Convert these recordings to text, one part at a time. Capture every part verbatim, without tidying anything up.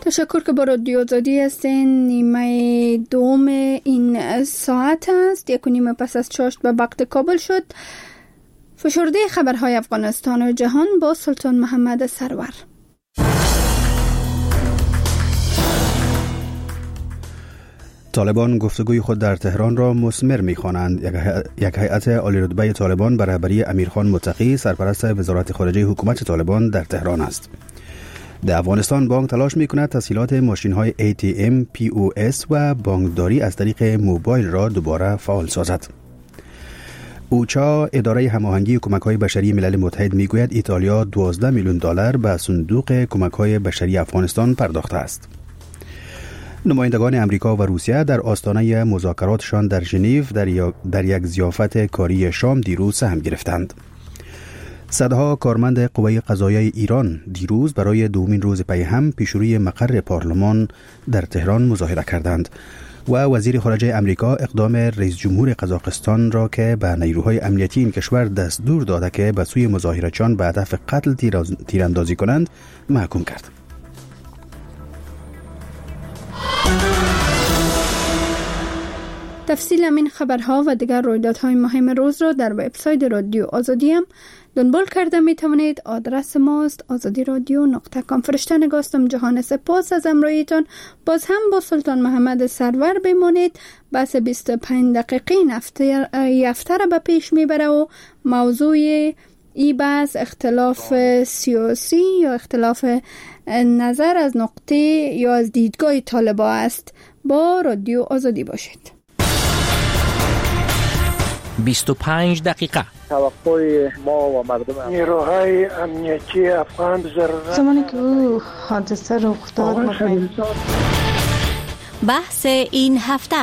تشکر که با رادیو آزادی هستین. نیمه دوم این ساعت است، یک و نیمه پس از چاشت به وقت کابل شد. فشرده خبرهای افغانستان و جهان با سلطان محمد سرور. طالبان گفتگوی خود در تهران را مثمر می‌خوانند. یک هیئت عالی رتبه طالبان به رهبری امیرخان متقی سرپرست وزارت خارجه حکومت طالبان در تهران است. در افغانستان بانک تلاش می‌کند تسهیلات ماشین‌های ای تی ام، پی او اس و بانکداری از طریق موبایل را دوباره فعال سازد. اوچا، اداره هماهنگی کمک‌های بشری ملل متحد می‌گوید ایتالیا دوازده میلیون دلار به صندوق کمک‌های بشری افغانستان پرداخته است. نمایندگان امریکا و روسیه در آستانه مذاکراتشان در ژنو در, در یک ضیافت کاری شام دیروز سهم گرفتند. صدها کارمند قوه قضاییه ایران دیروز برای دومین روز پی هم پیشروی مقر پارلمان در تهران مظاهره کردند و وزیر خارجه امریکا اقدام رئیس جمهور قزاقستان را که به نیروهای امنیتی این کشور دستور داده که به سوی مظاهرچیان به هدف قتل تیراندازی کنند محکوم کرد. تفصیل این خبرها و دیگر رویدادهای مهم روز را در وبسایت رادیو آزادی هم دنبال کرده می توانید. آدرس ماست آزادی رادیو نقطه کام. فرشته نگاستم جهان. سپاس از همراهیتان. باز هم با سلطان محمد سرور بمانید. بس بیست و پنج دقیقه یفته را به پیش میبره و موضوع ای بس اختلاف سیاسی یا اختلاف نظر از نقطه یا از دیدگاه طالبا است. با رادیو آزادی باشید. بیست و پنج دقیقه توقع ما و مردم نیروهای امنیتی افغان ضرورت زمانی که او حادثه رخ داد. بحث این هفته.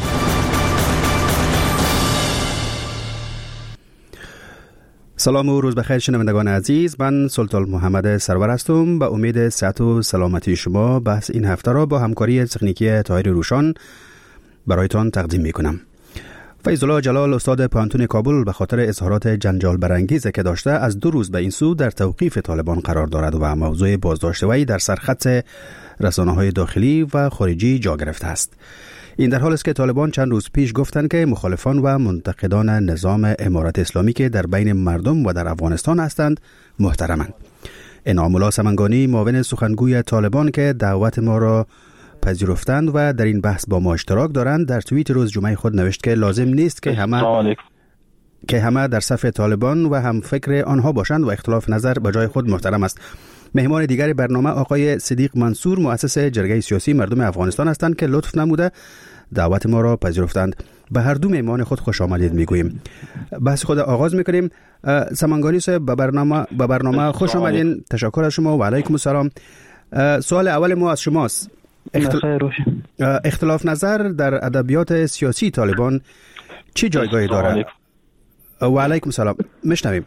سلام و روز بخیر شنوندگان عزیز. من سلطان محمد سرور هستم. به امید صحت و سلامتی شما بحث این هفته را با همکاری تکنیکی طاهر روشان برایتان تقدیم می کنم. فیض الله جلال استاد پانتون کابل به خاطر اظهارات جنجال برانگیز که داشته از دو روز به این سو در توقیف طالبان قرار دارد و موضوع بازداشت وی در سرخط رسانه‌های داخلی و خارجی جا گرفته است. این در حالی است که طالبان چند روز پیش گفتند که مخالفان و منتقدان نظام امارت اسلامی که در بین مردم و در افغانستان هستند محترمند. انعام الله سمنگانی معاون سخنگوی طالبان که دعوت ما را پذیرفتند و در این بحث با ما اشتراک دارند در توییت روز جمعه خود نوشت که لازم نیست که همه که همه در صف طالبان و هم فکر آنها باشند و اختلاف نظر به جای خود محترم است. مهمان دیگر برنامه آقای صدیق منصور مؤسس جرگه سیاسی مردم افغانستان هستند که لطف نموده دعوت ما را پذیرفتند. به هر دو مهمان خود خوش آمدید میگوییم. بحث خود آغاز میکنیم. سمنگانی صاحب به برنامه به برنامه خوش آمدین. تشکر از شما و علیکم السلام. سوال اول ما از شماست. اختل... اختلاف نظر در ادبیات سیاسی طالبان چه جایگاهی دارد؟ و علیکم السلام. میشنویم.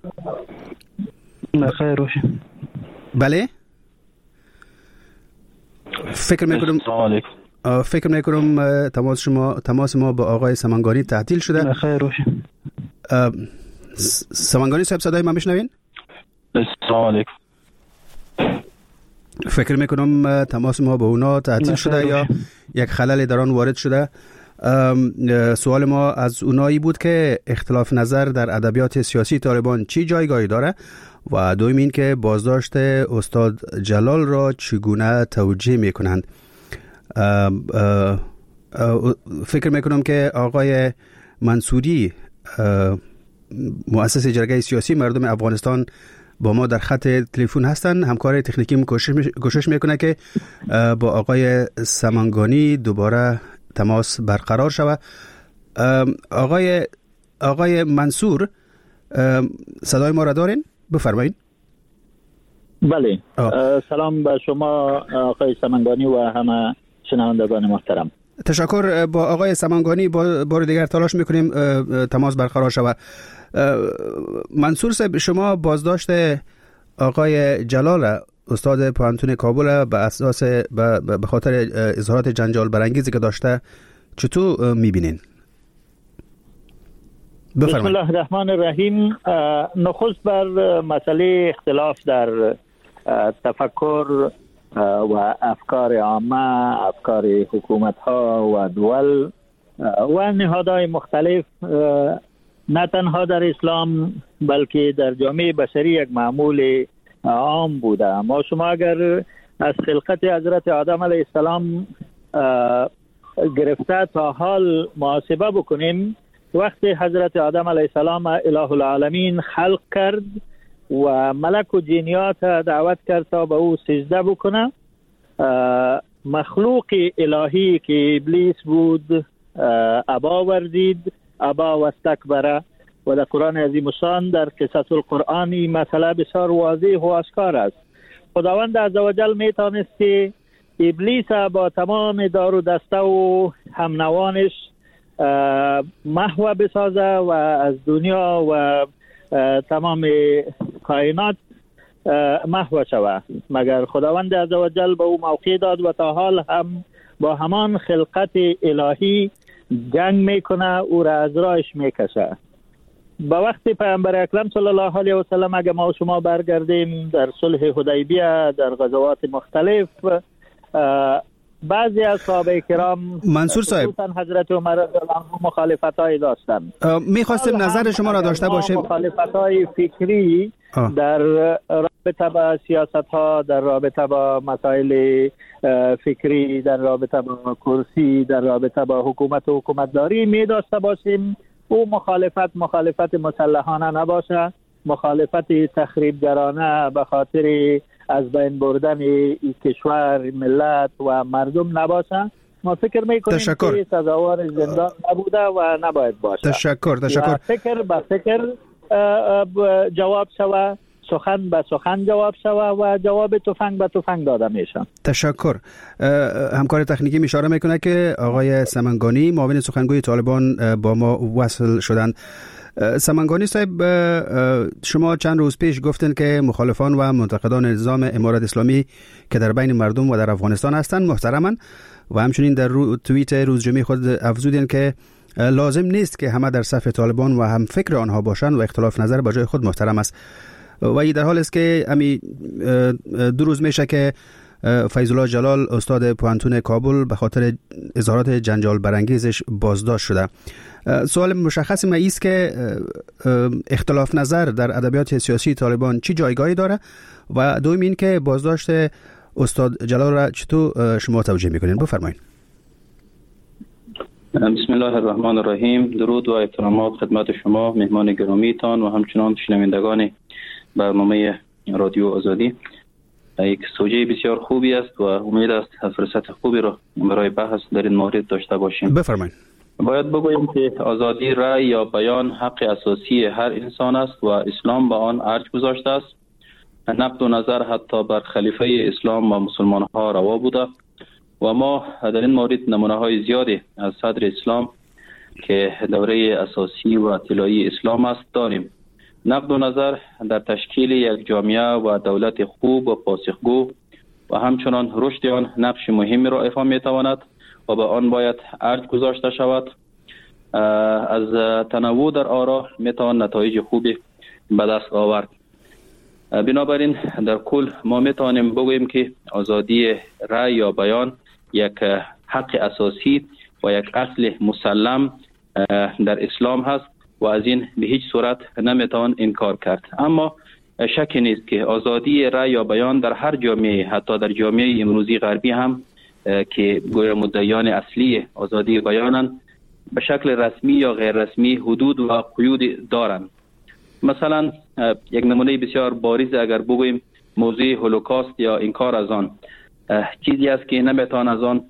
بخیر روشن. بله. فکر میکنم فکر میکنم تماس شما تماس ما با آقای سمنگانی تعطیل شده. بخیر روشن. سمنگانی صاحب صدای ما میشنوین؟ السلام علیکم. فکر میکنم تماس ما با اونا تعطیل شده یا یک خلل در آن وارد شده. سوال ما از اونایی بود که اختلاف نظر در ادبیات سیاسی طالبان چی جایگاهی داره و دوم این که بازداشت استاد جلال را چگونه توجیه میکنند. فکر میکنم که آقای منصوری مؤسس جرگه سیاسی مردم افغانستان با ما در خط تلفن هستن. همکار تکنیکی کوشش میکنه که با آقای سمنگانی دوباره تماس برقرار شود. آقای آقای منصور صدای ما را دارین؟ بفرمایید. بله. سلام به شما آقای سمنگانی و همه شنوندگان محترم. تشکر. با آقای سمنگانی بار دیگر تلاش میکنیم تماس برقرار شود. منصور صاحب، شما بازداشت آقای جلال استاد پانتون کابل به اساس به خاطر اظهارات جنجال برانگیزی که داشته چطور میبینین؟ بسم الله الرحمن الرحیم. نخست بر مسئله اختلاف در تفکر و افکار عامه، افکار حکومت ها و دول و نهادهای مختلف نه تنها در اسلام بلکه در جامعه بشری یک معمول عام بوده. ما شما اگر از خلقت حضرت آدم علیه السلام گرفته تا حال محاسبه بکنیم، وقتی حضرت آدم علیه السلام اله العالمین خلق کرد و ملک و جنیات دعوت کرد تا به او سجده بکنه، مخلوق الهی که ابلیس بود ابا ورزید، ابا و استکبره. و در قرآن عظیم الشان در قصص القرآن این مسئله بسیار واضح و آشکار است. خداوند عزوجل می تانست که ابلیس با تمام دار و دسته و همنوانش محو بسازه و از دنیا و تمام کائنات محو شود، مگر خداوند عزوجل به او موقع داد و تا حال هم با همان خلقت الهی جنگ میکنه، او را از راهش میکشه. با وقت پیامبر اکرم صلی الله علیه و سلم اگر ما شما برگردیم در صلح حدیبیه، در غزوات مختلف، بعضی از صحابه کرام منصور صاحب حضرت عمر رضی الله عنه مخالفتای داشتن. میخواستم نظر شما را داشته باشیم. مخالفتای فکری آه. در رابطه با سیاست ها، در رابطه با مسائل فکری، در رابطه با کرسی، در رابطه با حکومت و حکومتداری می داشته باشیم. او مخالفت مخالفت مسلحانه نباشه، مخالفت تخریبگرانه به خاطر از بین بردن این کشور، ملت و مردم نباشه. ما فکر میکنیم که سزاوار زندان نبوده و نباید باشه. تشکر تشکر. فکر به فکر جواب شوه، سخن به سخن جواب شوه و جواب تفنگ به تفنگ داده میشه. تشکر. همکار تکنیکی اشاره میکنه که آقای سمنگانی معاون سخنگوی طالبان با ما وصل شدند. سمنگانی صاحب، شما چند روز پیش گفتن که مخالفان و منتقدان نظام امارت اسلامی که در بین مردم و در افغانستان هستند محترمن و همچنین در رو توییت روز جمعه خود افزودین که لازم نیست که همه در صف طالبان و هم فکر آنها باشند و اختلاف نظر با جای خود محترم است. و این در حال است که امی دو روز میشه که فیض الله جلال استاد پوهنتون کابل به خاطر اظهارات جنجال برانگیزش بازداشت شده. سوال مشخص ما است که اختلاف نظر در ادبیات سیاسی طالبان چی جایگاهی داره و دوم این که بازداشت استاد جلال را چطور شما توجیه میکنین؟ بفرمایید. بسم الله الرحمن الرحیم. درود و احترامات خدمت شما مهمان گرامیتان و همچنان شنوندگان برنامه رادیو آزادی. یک سوژه بسیار خوبی است و امید است فرصت خوبی را برای بحث در این مورد داشته باشیم. بفرمایید. باید بگوییم که آزادی رأی یا بیان حق اساسی هر انسان است و اسلام به آن ارج گذاشته است. نقد و نظر حتی بر خلیفه اسلام و مسلمان ها روا بوده و ما در این مورد نمونه های زیادی از صدر اسلام که دوره اساسی و طلایی اسلام است داریم. نقد و نظر در تشکیل یک جامعه و دولت خوب و پاسخگو و همچنان رشد آن نقش مهمی را ایفا می تواند و به آن باید ارج گذاشته شود. از تنوع در آرا می توان نتایج خوبی به دست آورد. بنابراین در کل ما می توانیم بگوییم که آزادی رأی یا بیان یک حق اساسی و یک اصل مسلم در اسلام هست و از این به هیچ صورت نمیتوان انکار کرد. اما شک نیست که آزادی رأی یا بیان در هر جامعه، حتی در جامعه امروزی غربی هم که گویا مدعیان اصلی آزادی بیانند، به شکل رسمی یا غیر رسمی حدود و قیود دارند. مثلا یک نمونه بسیار بارز اگر بگوییم موضوع هولوکاست یا انکار از آن، چیزی است که نمیتوان از آن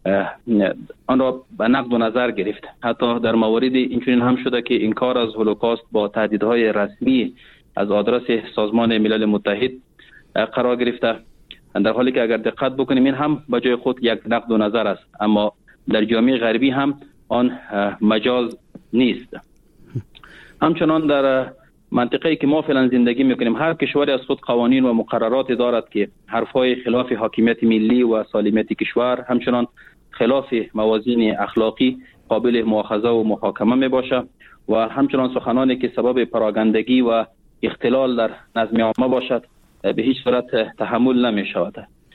آن را به نقد و نظر گرفت. حتی در موارد اینچنین هم شده که انکار از هولوکاست با تهدیدهای رسمی از آدرس سازمان ملل متحد قرار گرفته، در حالی که اگر دقت بکنیم این هم به جای خود یک نقد و نظر است، اما در جامعه غربی هم آن مجاز نیست. همچنان در منطقه‌ای که ما فعلا زندگی میکنیم هر کشوری از خود قوانین و مقررات دارد که حرفای خلاف حاکمیت ملی و سالمیت کشور، همچنان خلاف موازین اخلاقی قابل مؤاخذه و محاکمه می باشه و همچنان سخنانی که سبب پراگندگی و اختلال در نظم عامه باشد به هیچ صورت تحمل نمی شود.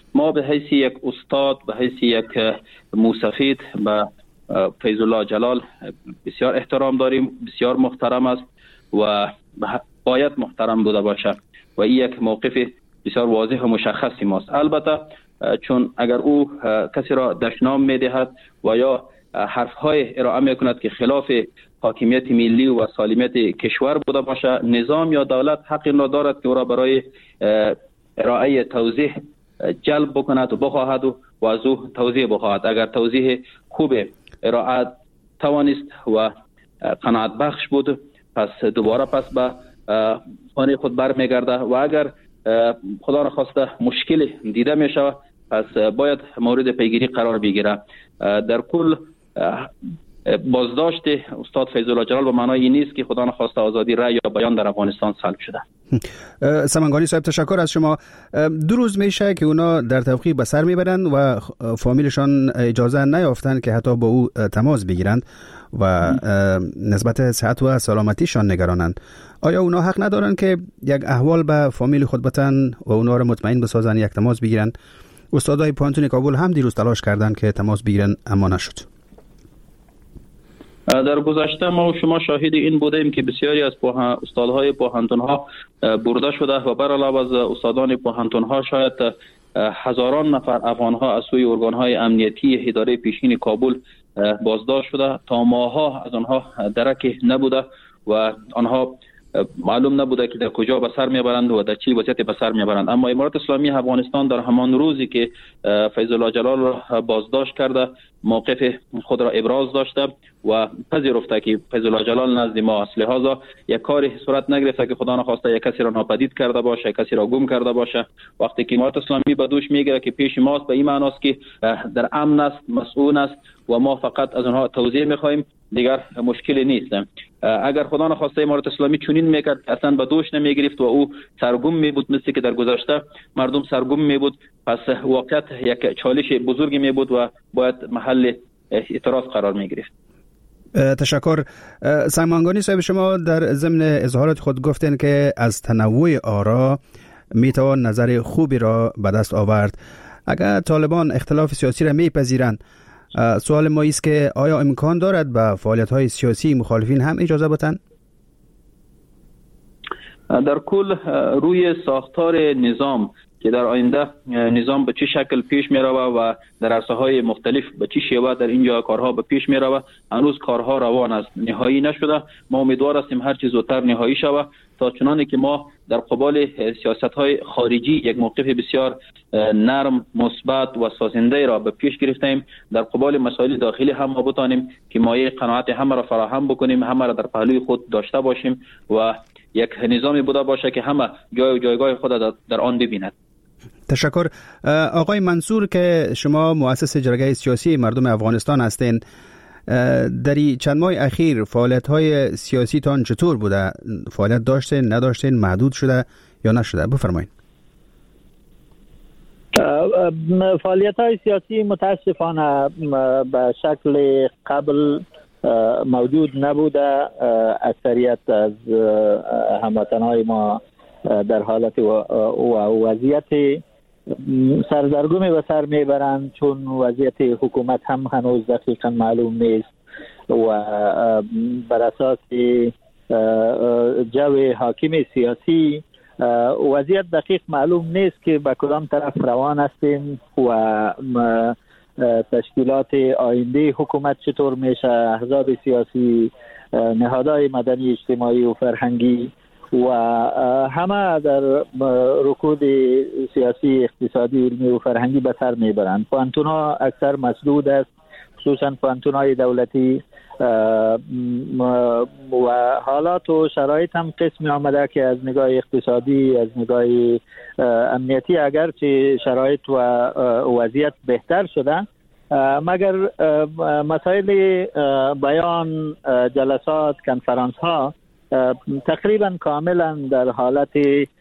ما به حیث یک استاد، به حیث یک موسفید به فیض الله جلال بسیار احترام داریم، بسیار محترم است و باید محترم بوده باشه و این یک موقف بسیار واضح و مشخصی ماست. البته چون اگر او کسی را دشنام میدهد و یا حرفهای ارائه میکند که خلاف حاکمیت ملی و سالمیت کشور بوده باشه، نظام یا دولت حق این را دارد که او را برای ارائه توضیح جلب بکند و بخواهد و از او توضیح بخواهد. اگر توضیح خوب ارائه توانست و قناعت بخش بود، پس دوباره پس به خانه خود برمیگرده و اگر خدا نخواسته مشکل دیده می شود، پس باید مورد پیگیری قرار بگیره. در کل بازداشت استاد فیض الله جلال به معنای این نیست که خدا نخواسته آزادی رأی یا بیان در افغانستان سلب شده. سمنگانی صاحب تشکر از شما. دو روز میشه که اونا در توقیف به سر میبرند و فامیلشان اجازه نیافتند که حتی با او تماس بگیرند و نسبت صحت و سلامتیشان نگرانند. آیا اونا حق ندارند که یک احوال به فامیل خود بتن و اونا را مطمئن بسازن، یک تماس بگیرند؟ استادای پانتون کابل هم دیروز تلاش کردند که تماس بگیرن اما نشد. در گذشته ما و شما شاهد این بودیم که بسیاری از استادهای پوهنتون‌ها برده شده و بر علاوه از استادان پوهنتون‌ها شاید هزاران نفر افغان‌ها از سوی ارگان‌های امنیتی اداره پیشین کابل بازداشت شده. تا ماه‌ها از آنها درک نبوده و آنها معلوم نبوده که در کجا به سر میبرند و در چه وضعیتی به سر میبرند. اما امارات اسلامی افغانستان در همان روزی که فیض الله جلال را بازداشت کرده موقف خود را ابراز داشته و پذیرفته که فیض الله جلال نزد ما است، لذا یک کاری صورت نگرفته که خدا نخواسته یک کسی را ناپدید کرده باشه، کسی را گم کرده باشه. وقتی که امارات اسلامی به دوش میگیره که پیش ماست، به این معناست که در امن است، مسئول است و ما فقط از آنها توضیح میخوایم، دیگر مشکلی نیست. اگر خدا نخواسته امارات اسلامی چنین میکرد اصلا به دوش نمیگرفت و او سرگم میبود مثل که در گذشته مردم سرگم میبود، پس واقعیت یک چالش بزرگی میبود و باید محل اعتراض قرار میگرفت. تشکر. سمنگانی صاحب، شما در ضمن اظهارات خود گفتین که از تنوع آرا میتوان نظر خوبی را به دست آورد. اگر طالبان اختلاف سیاسی را میپذیرند، سوال ما است که آیا امکان دارد به فعالیت‌های سیاسی مخالفین هم اجازه بدن؟ در کل روی ساختار نظام که در آینده نظام به چه شکل پیش می رود و در عرصه‌های مختلف به چه شیوه در اینجا کارها به پیش می رود، هنوز کارها روان است، نهایی نشده. ما امیدوار هستیم هر چه زودتر نهایی شود تا چنانه که ما در قبال سیاست‌های خارجی یک موقف بسیار نرم، مثبت و سازنده را به پیش گرفتیم، در قبال مسائل داخلی هم ما بتانیم که مایه قناعت همه را فراهم بکنیم، همه را در پهلوی خود داشته باشیم و یک نظامی بوده باشه که همه جای و جایگاه خود در آن ببیند. تشکر. آقای منصور که شما مؤسس جرگه سیاسی مردم افغانستان هستین، در چند ماه اخیر فعالیت‌های سیاسی تان چطور بوده؟ فعالیت داشتین، نداشتین، محدود شده یا نشده؟ بفرمایید. فعالیت‌های سیاسی متاسفانه به شکل قبل موجود نبوده. اکثریت از هموطنهای ما در حالت و وضعیت سردرگمی به سر میبرند، چون وضعیت حکومت هم هنوز دقیقا معلوم نیست و بر اساس جو حاکم سیاسی وضعیت دقیق معلوم نیست که به کدام طرف روان هستیم و تشکیلات آینده حکومت چطور میشه، احزاب سیاسی، نهادهای مدنی، اجتماعی و فرهنگی و همه در رکود سیاسی، اقتصادی، علمی و فرهنگی به سر میبرند. پوهنتون‌ها اکثر مسدود است، خصوصا پوهنتون‌های دولتی، و حالات و شرایط هم قسمی آمده که از نگاه اقتصادی، از نگاه امنیتی اگرچه شرایط و وضعیت بهتر شده، مگر مسائل بیان، جلسات، کنفرانس ها تقریبا کاملا در حالت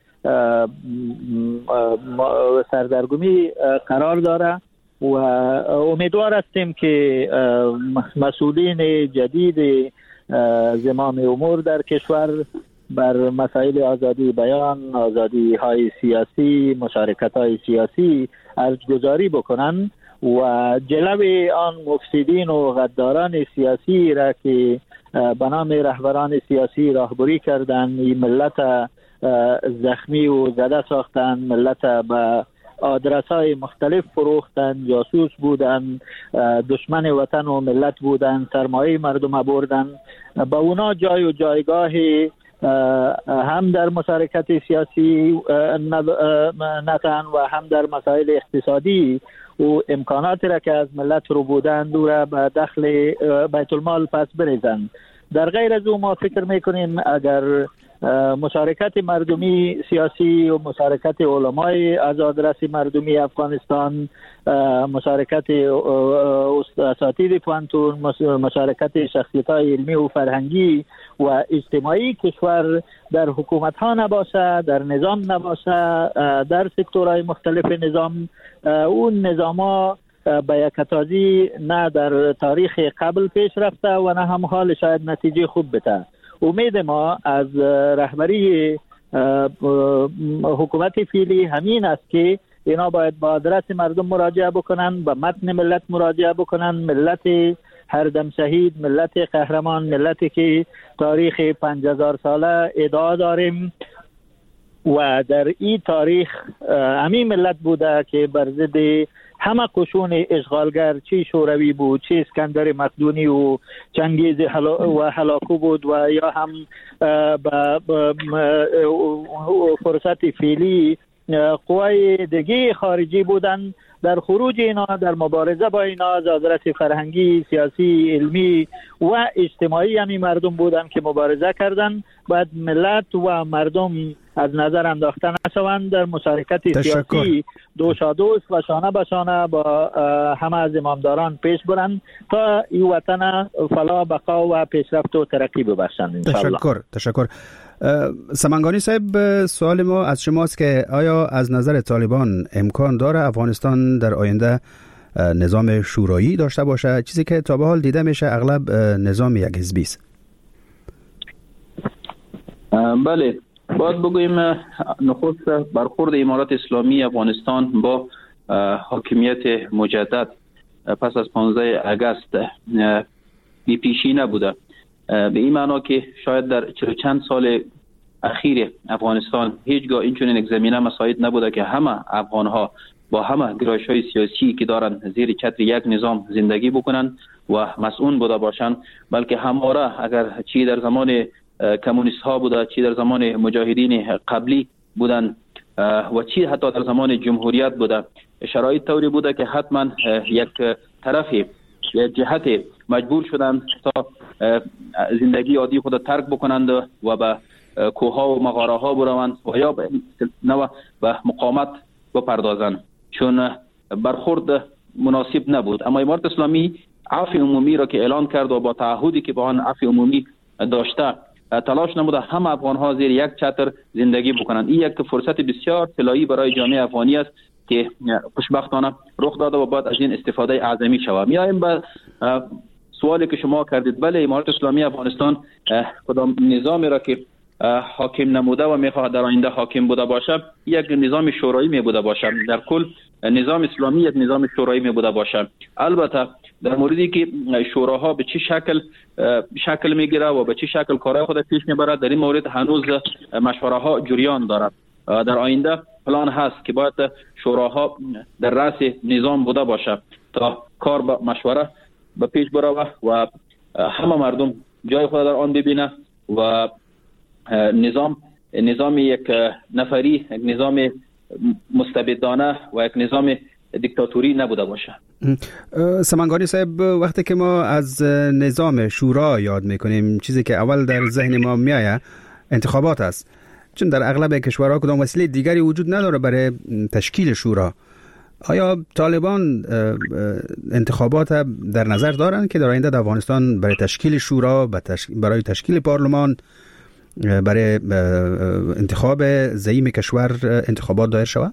سردرگمی قرار داره و امیدوار هستیم که مسئولین جدید زمام امور در کشور بر مسائل آزادی بیان، آزادی های سیاسی، مشارکت های سیاسی ارزگذاری بکنن و جلوی آن مفسدین و غداران سیاسی را که به نام رهبران سیاسی راهبری کردند، ملت زخمی و زده ساختند، ملت به آدرس‌های مختلف فروختند، جاسوس بودند، دشمن وطن و ملت بودند، سرمایه مردم بردند. با اونا جای و جایگاه هم در مشارکت سیاسی نتن و هم در مسائل اقتصادی و امکانات را که از ملت رو بودند و را به دخل بیت المال پس بریزند. در غیر از او ما فکر میکنیم اگر مشارکت مردمی سیاسی و مشارکت علمای از آدرس مردمی افغانستان، مشارکت اساتید پوانتون، مشارکت شخصیت‌های علمی و فرهنگی و اجتماعی کشور در حکومت ها نباشه، در نظام نباشه، در سکتورهای مختلف نظام، اون نظام ها به یکتازی نه در تاریخ قبل پیش رفته و نه هم حال شاید نتیجه خوب بده. امید ما از رهبری حکومت فعلی همین است که اینا باید با آدرس مردم مراجعه بکنن، به متن ملت مراجعه بکنن، ملت هر دم شهید، ملت قهرمان، ملتی که تاریخ پنج هزار ساله ادعا داریم و در این تاریخ همین ملت بوده که بر ضد همه قشون اشغالگر، چی شوروی بود، چی اسکندر مقدونی و چنگیز و هلاکو بود و یا هم با فرصت فعلی قوای دیگه خارجی بودن، در خروج اینا، در مبارزه با اینا از آدرس فرهنگی، سیاسی، علمی و اجتماعی همی مردم بودن که مبارزه کردن. باید ملت و مردم از نظر انداخته نشوند، در مشارکت سیاسی دوشادوش و شانه به شانه با همه از امامداران پیش برند تا این وطن فلاح، بقا و پیشرفت و ترقی ببخشند. تشکر تشکر سمنگانی صاحب، سوال ما از شماست که آیا از نظر طالبان امکان داره افغانستان در آینده نظام شورایی داشته باشه؟ چیزی که تا به حال دیده میشه اغلب نظام یک حزبی است. بله، باید بگوییم نخست برخورد امارات اسلامی افغانستان با حاکمیت مجدد پس از پانزده آگوست بی پیشی نبوده، به این معنا که شاید در چهل چند سال اخیر افغانستان هیچگاه اینچنین یک زمینه مساعد نبوده که همه افغانها با همه گرایش‌های سیاسی که دارن زیر چتر یک نظام زندگی بکنن و مسئول بوده باشند، بلکه همواره اگر چی در زمان کمونیست ها بوده، چی در زمان مجاهدین قبلی بودن و چی حتی در زمان جمهوریت بوده، شرایط طوری بوده که حتما یک طرفی یک جهت مجبور شدند تا زندگی عادی خود ترک بکنند و به کوهها و مغاره ها بروند و یا به نوع به مقاومت بپردازند، چون برخورد مناسب نبود. اما امارت اسلامی عفو عمومی را که اعلان کرد و با تعهدی که با آن عفو عمومی داشته تلاش نموده همه افغان ها زیر یک چتر زندگی بکنند. این یک فرصت بسیار طلایی برای جامعه افغانی است که خوشبختانه رخ داده و بعد از این استفاده اعظمی شود. میایم به سوالی که شما کردید. بله، امارت اسلامی افغانستان کدام نظامی را که حاکم نموده و میخواهد در آینده حاکم بوده باشه یک نظام شورایی می بوده باشه. در کل نظام اسلامی یک نظام شورایی می بوده باشه. البته در موردی که شوراها به چه شکل شکل میگیره و به چه شکل کارهای خود پیش میبره، در این مورد هنوز مشوره ها جریان دارد. در آینده پلان هست که باید شوراها در رأس نظام بوده باشه تا کار با مشوره به پیش بره و همه مردم جای خود در آن ببینه و نظام نظام یک نفری، یک نظام مستبدانه و یک نظام دیکتاتوری نبوده باشه. سمنگانی صاحب، وقتی که ما از نظام شورا یاد میکنیم چیزی که اول در ذهن ما میآید انتخابات است، چون در اغلب کشورها کدام وسیله دیگری وجود نداره برای تشکیل شورا. آیا طالبان انتخابات در نظر دارند که در آینده در افغانستان برای تشکیل شورا، برای تشکیل پارلمان، برای انتخاب زعیم کشور انتخابات دایر شود؟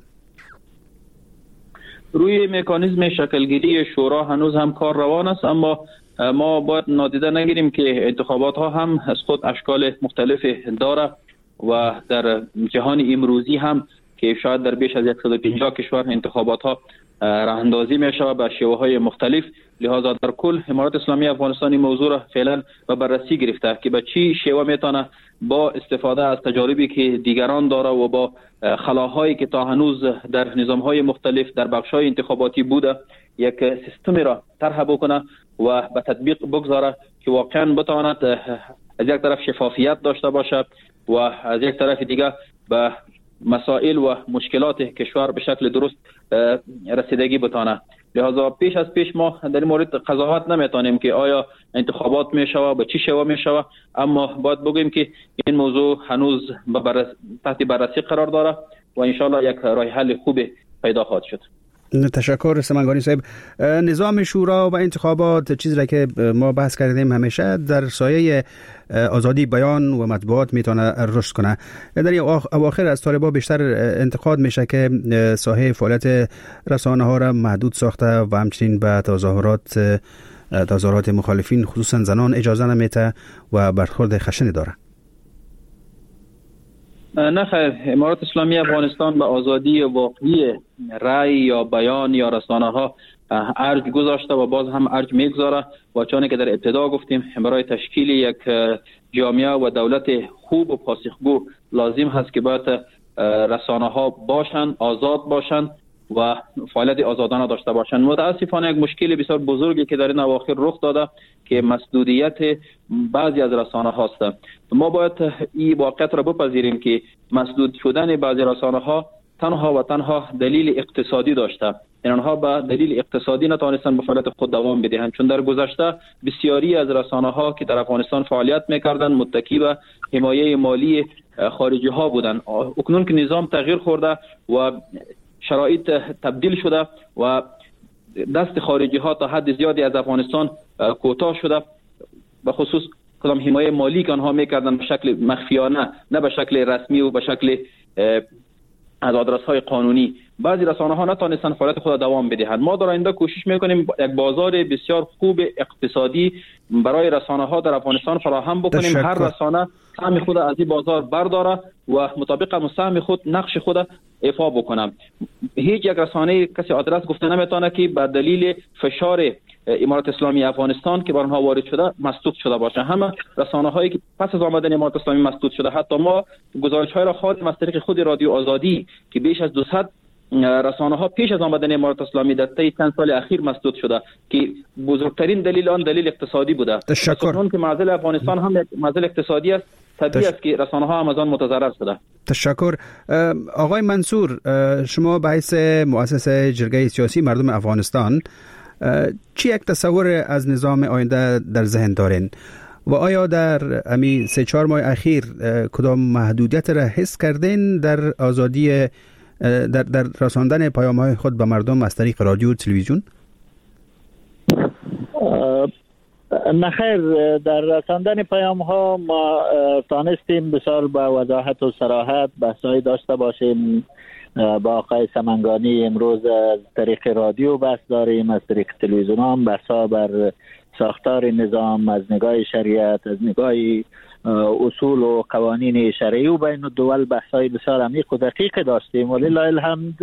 روی مکانیزم شکلگیری شورا هنوز هم کار روان است، اما ما باید نادیده نگیریم که انتخابات ها هم از خود اشکال مختلف داره و در جهان امروزی هم که شاید در بیش از صد و پنجاه کشور انتخابات ها راه اندازی می شود به شیوه های مختلف. لذا در کل امارات اسلامی افغانستان این موضوع را فعلا به بررسی گرفته که به چی شیوه میتونه با استفاده از تجاربی که دیگران داره و با خلاهایی که تا هنوز در نظام های مختلف در بخش های انتخاباتی بوده یک سیستمی را طرح بکنه و به تطبیق بگذاره که واقعا بتواند از یک طرف شفافیت داشته باشه و از یک طرف دیگه به مسائل و مشکلات کشور به شکل درست رسیدگی بتانه. لذا پیش از پیش ما در این مورد قضاوت نمیتونیم که آیا انتخابات میشوه به چی شوه میشوه، اما باید بگیم که این موضوع هنوز بررس... تحت بررسی قرار داره و انشالله یک راه حل خوب پیدا خواهد شد. تشکر سمنگانی صاحب. نظام شورا و انتخابات چیزی را که ما بحث کردیم همیشه در سایه آزادی بیان و مطبوعات میتونه رشد کنه. در این اواخر از طالبان بیشتر انتقاد میشه که ساحه فعالیت رسانه ها را محدود ساخته و همچنین به تظاهرات تظاهرات مخالفین خصوصا زنان اجازه نمیده و برخورد خشن داره. نه خیر، امارات اسلامی افغانستان به آزادی واقعی رأی یا بیان یا رسانه ها ارج گذاشته و باز هم ارج میگذاره و چون که در ابتدا گفتیم برای تشکیل یک جامعه و دولت خوب و پاسخگو لازم هست که باید رسانه ها باشن، آزاد باشن و فعالیت آزادانه داشته باشن. متاسفانه یک مشکل بسیار بزرگی که در این اواخر رخ داده که مسدودیت بعضی از رسانه هاست. ما باید این واقعیت را بپذیریم که مسدود شدن بعضی رسانه ها تنها و تنها دلیل اقتصادی داشته. این آنها به دلیل اقتصادی نتوانستن به فعالیت خود دوام بدهند، چون در گذشته بسیاری از رسانه ها که در افغانستان فعالیت میکردند متکی به حمایه مالی خارجی ها بودند. اکنون که نظام تغییر خورده و شرایط تبدیل شده و دست خارجی ها تا حد زیادی از افغانستان کوتاه شده، به خصوص کدام حمایه مالی که آنها میکردن به شکل مخفیانه نه به شکل رسمی و به شکل از آدرس های قانونی، بعضی رسانه ها نتونستن فعالیت خود دوام بدهند. ما در آینده کوشش میکنیم یک بازار بسیار خوب اقتصادی برای رسانه ها در افغانستان فراهم بکنیم. تشکر. هر رسانه سهم خود از این بازار برداره و مطابق سهم خود نقش خود ایفا بکنه. هیچ یک رسانه کسی آدرس گفته نمیتونه که به دلیل فشار امارات اسلامی افغانستان که بر آنها وارد شده مسدود شده باشه. همه رسانه هایی که پس از آمدن امارات اسلامی مسدود شده، حتی ما گزارش های را خواهیم از طریق خود رادیو آزادی که بیش از دویست رسانه ها پیش از آمدن امارات اسلامی در طی چند سال اخیر مسدود شده که بزرگترین دلیل آن دلیل اقتصادی بوده. تشکر. چون که معضل افغانستان هم یک معضل اقتصادی است، طبیعی است که رسانه ها هم از آن متضرر شده. تشکر. آقای منصور، شما به حیث مؤسس جرگه سیاسی مردم افغانستان چی یک تصور از نظام آینده در ذهن دارین و آیا در امی سه چهار ماه اخیر کدام محدودیت را حس کردین در آزادی در در رساندن پیام‌های خود به مردم از طریق رادیو و تلویزیون؟ نخیر، در رساندن پیام ها ما تانستیم بسیار با وضاحت و صراحت بحثایی داشته باشیم. با آقای سمنگانی امروز از طریق رادیو بحث داریم، از طریق تلویزیون هم بحثا بر ساختار نظام از نگاه شریعت، از نگاه اصول و قوانین شرعی و بین الدول بحثای بسیار عمیق و دقیق داشتیم. ولله الحمد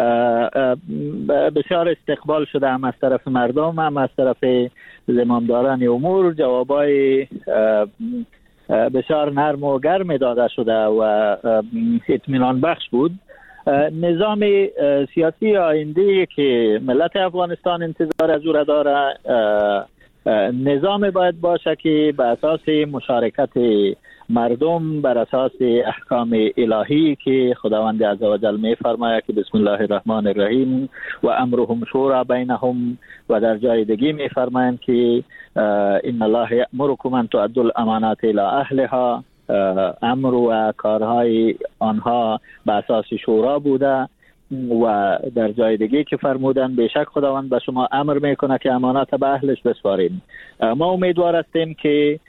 بسیار استقبال شده، هم از طرف مردم هم از طرف زمامداران امور جوابای بسیار نرم و گرم داده شده و اطمینان بخش بود. نظام سیاسی آینده که ملت افغانستان انتظار از او را داره نظام باید باشه که بر اساس مشارکت مردم، بر اساس احکام الهی که خداوند عزوجل می فرماید که بسم الله الرحمن الرحیم و امرهم شورا بینهم و در جای دیگه می فرمایند که ان الله یأمرکم ان تؤدوا الامانات الی اهلها، امر و کارهای آنها به اساس شورا بوده و در جای دیگه که فرمودن بیشک خداوند به شما امر میکنه که امانات به اهلش بسپارین. ما امیدوار هستیم که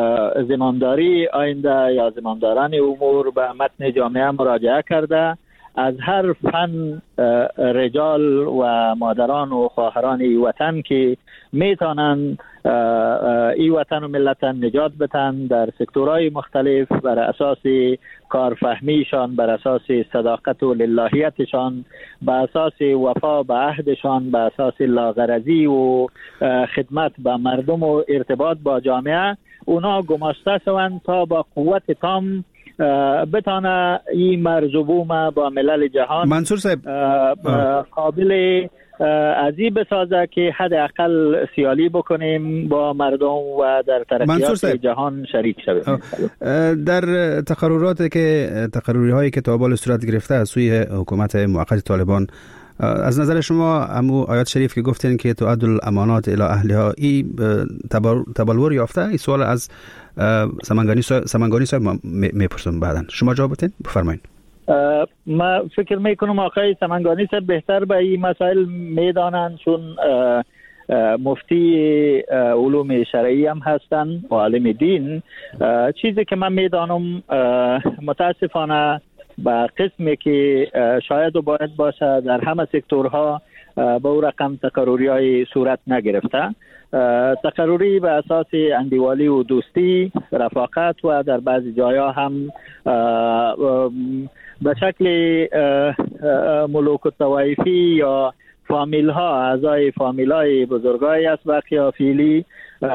زمامداری آینده یا زمامداران امور به متن جامعه مراجعه کرده از هر فن رجال و مادران و خواهران ای وطن که میتونن ای وطن و ملت نجات بدن در سکتورهای مختلف بر اساس کارفهمیشان، بر اساس صداقت و للهیتشان، بر اساس وفا به عهدشان، بر اساس لاغرضی و خدمت به مردم و ارتباط با جامعه، اونا گماشته شوند تا با قوت تام بتانه این مرزبوم با ملل جهان منصور صاحب قابل ازی بسازه که حداقل سیالی بکنیم با مردم و در ترقیات جهان شریک شویم. در تقرراتی که تقرری هایی که تا بال صورت گرفته از سوی حکومت موقت طالبان، از نظر شما امو آیات شریف که گفتین که تؤدی الامانات الی اهلها، ای تبلور یافته؟ این سوال از سمنگانی سمنگانی صاحب میپرسم، بعداً شما جواب بدین. بفرمایید. ما فکر میکنم آقای سمنگانی صاحب بهتر به این مسائل میدانند، چون مفتی علوم شرعی هم هستن و عالم دین. چیزی که من میدانم متاسفانه با قسمی که شاید و باید باشه در همه سکتورها به او رقم تقرری های صورت نگرفته. تقرری به اساس اندیوالی و دوستی، رفاقت و در بعضی جایا هم به شکل ملوک الطوایفی یا فامیل ها، اعضای فامیل های بزرگای اسبق یا فیلی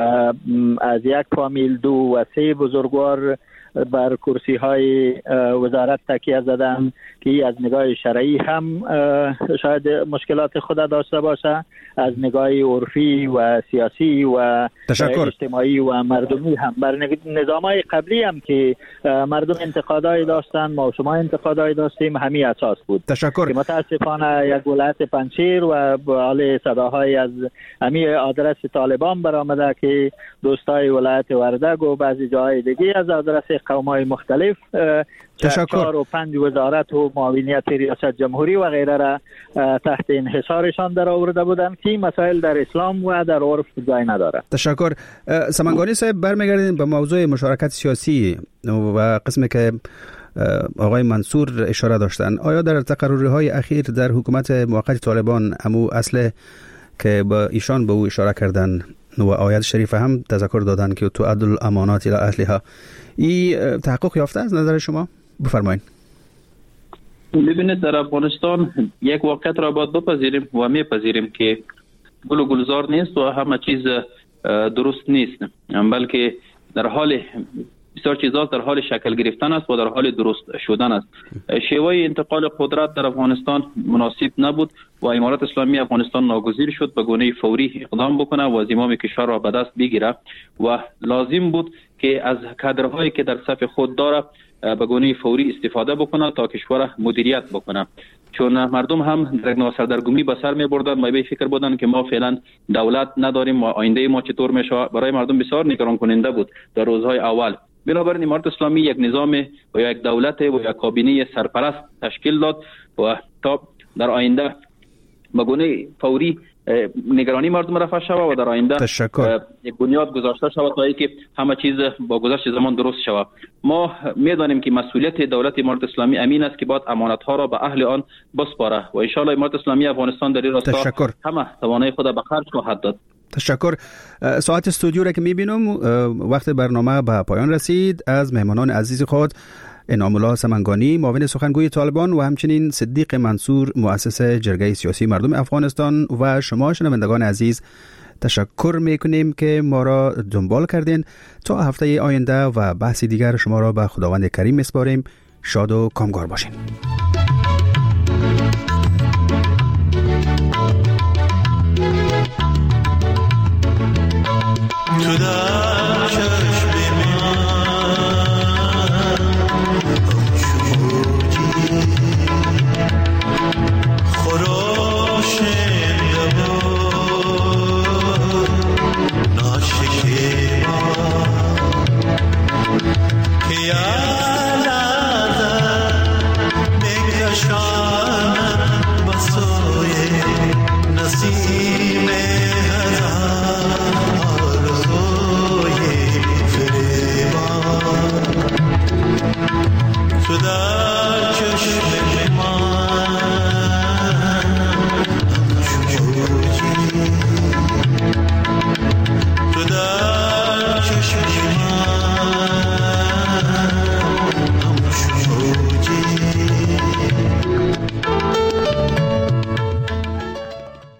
از یک فامیل دو و سه بزرگوار بر کرسی های وزارت تکیه زدن که از نگاه شرعی هم شاید مشکلات خود داشته باشه، از نگاه عرفی و سیاسی و تشکر. اجتماعی و مردمی هم. بر نظامای قبلی هم که مردم انتقادای داشتن، ما شما انتقادای داشتیم، همین اساس بود. تشکر. که متاسفانه یک ولایت پنجشیر و حال صداهای از همین آدرس طالبان برآمده که دوستای ولایت وردگ و بعضی جاهای دیگه از آدرس قوم‌های مختلف چهار و پنج وزارت و معاونیت ریاست جمهوری و غیره را تحت انحصارشان در آورده بودند که مسائل در اسلام و در عرف جای نداره. تشکر. سمنگانی صاحب، برمیگردیم به موضوع مشارکت سیاسی و قسمی که آقای منصور اشاره داشتن. آیا در تقررهای اخیر در حکومت موقت طالبان امو اصل که با ایشان به او اشاره کردن و آیت شریف هم تذکر دادن که تؤدی الامانات الی اهلها، این تحقق یافته از نظر شما؟ بفرمایید. ببینید، در افغانستان یک واقعیت را باید بپذیریم و میپذیریم که گل و گلزار نیست و همه چیز درست نیست، بلکه در حال بسیار چیزا در حال شکل گرفتن است و در حال درست شدن است. شیوه انتقال قدرت در افغانستان مناسب نبود و امارت اسلامی افغانستان ناگزیر شد به گونه فوری اقدام بکنه و زمام کشور را به دست بگیره و لازم بود که از کادرهایی که در صف خود داره به گونه فوری استفاده بکنه تا کشور مدیریت بکنه، چون مردم هم در ناسردرگمی به سر می بردن و به فکر بودن که ما فعلا دولت نداریم و آینده ما چطور میشه. برای مردم بسیار نگران کننده بود در روزهای اول. بنابراین امارت اسلامی یک نظام و یک دولت و یک کابینه سرپرست تشکیل داد و تا در آینده به گونه فوری نگرانی مردم رفع شود و در آینده یک بنیاد گذاشته شود تا اینکه همه چیز با گذشت زمان درست شود. ما میدانیم که مسئولیت دولت امارت اسلامی امین است که باید امانت ها را به اهل آن بسپاره و ان شاء الله امارت اسلامی افغانستان در این راستا همه توانایی خود به خرج خواهد داد. تشکر. ساعت استودیو را که میبینم وقت برنامه به پایان رسید. از مهمانان عزیز خود انعام الله سمنگانی، معاون سخنگوی طالبان، و همچنین صدیق منصور، مؤسس جرگه سیاسی مردم افغانستان، و شما شنوندگان عزیز تشکر میکنیم که ما را دنبال کردین. تا هفته آینده و بحث دیگر شما را به خداوند کریم میسپاریم. شاد و کامگار باشین.